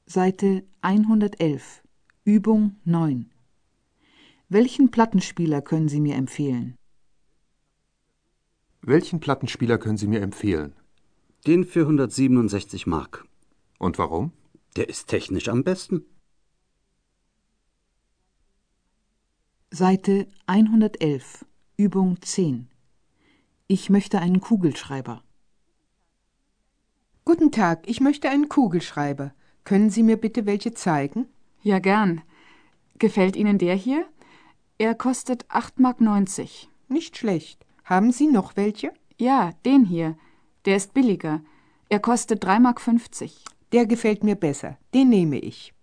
Seite 111, Übung 9. Welchen Plattenspieler können Sie mir empfehlen? Welchen Plattenspieler können Sie mir empfehlen? Den für 167 Mark. Und warum? Der ist technisch am besten. Seite 111, Übung 10. Ich möchte einen Kugelschreiber. Guten Tag, ich möchte einen Kugelschreiber. Können Sie mir bitte welche zeigen? Ja, gern. Gefällt Ihnen der hier? Er kostet 8,90 Mark. Nicht schlecht. Haben Sie noch welche? Ja, den hier. Der ist billiger. Er kostet 3,50 Mark. Der gefällt mir besser. Den nehme ich.